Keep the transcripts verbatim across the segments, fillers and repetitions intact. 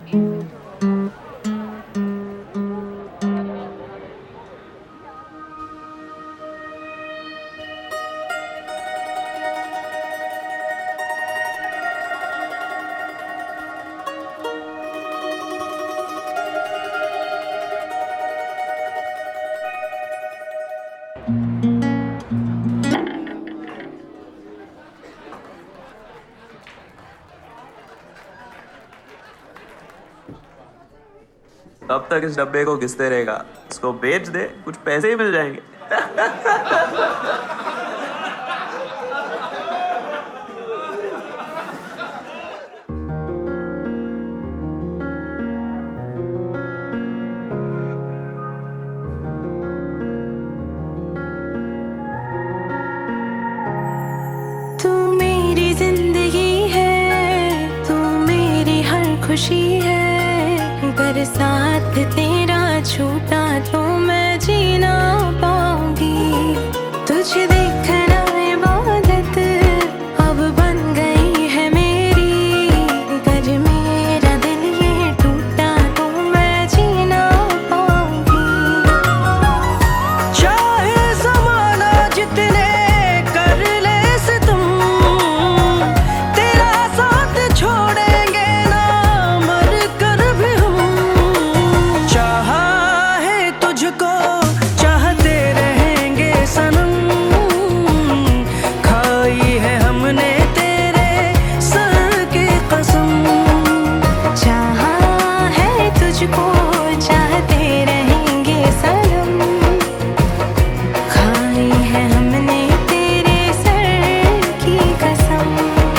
कब तक इस डब्बे को घिसते रहेगा? इसको बेच दे, कुछ पैसे ही मिल जाएंगे। तू मेरी जिंदगी है, तू मेरी हर खुशी है। अगर साथ तेरा छूटा तो मैं जी ना पाऊंगी। तुझे देखना इबादत अब बन गई है मेरी। अगर मेरा दिल ये टूटा तो मैं जी ना पाऊंगी। चाहे ज़माना जितने कर ले सितम, तेरा साथ छोड़ेंगे ना मर कर भी हम। चाहा है तुझको चाहते रहेंगे सनम, खाई है हमने तेरे सर की कसम। चाहा है तुझको चाहते रहेंगे सनम, खाई है हमने तेरे सर की कसम।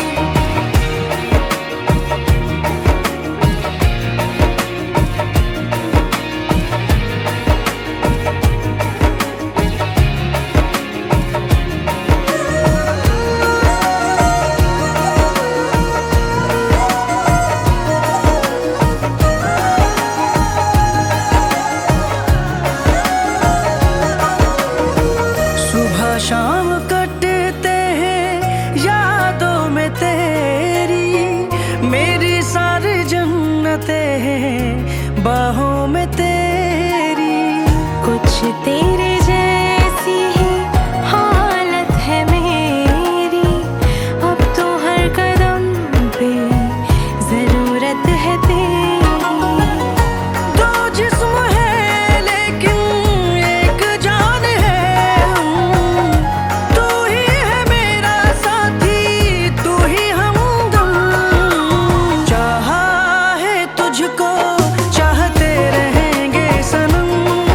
सुबह शाम कटते हैं यादों में तेरी, मेरी सारी जन्नतें हैं बाहों में तेरी। कुछ तेरे जैसी ही हालत है मेरी, अब तो हर कदम पे जरूरत है तेरी। दो जिस्म है लेकिन एक जान है हम। तू ही है मेरा साथी, तू ही हमदम। चाहा है तुझको चाहते रहेंगे सनम,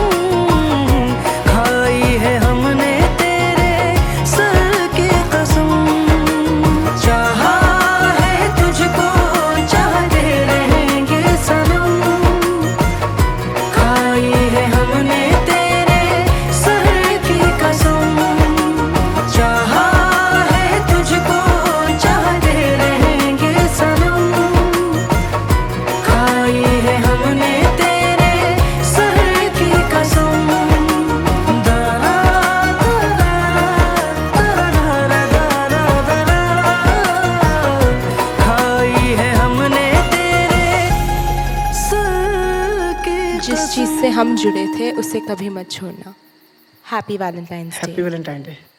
खाई है हमने तेरे सर की कसम। चाहा है तुझको चाहते रहेंगे सनम, खाई है हमने तेरे सर की कसम। चाहा है तुझको चाहते रहेंगे सनम, खाई है हमने तेरे सर की कसम। दरा दरा दरा दरा दरा, खाई है हमने तेरे सर की जिस चीज़ से हम जुड़े थे उसे कभी मत छोड़ना। Happy Valentine's Day. Happy Valentine day.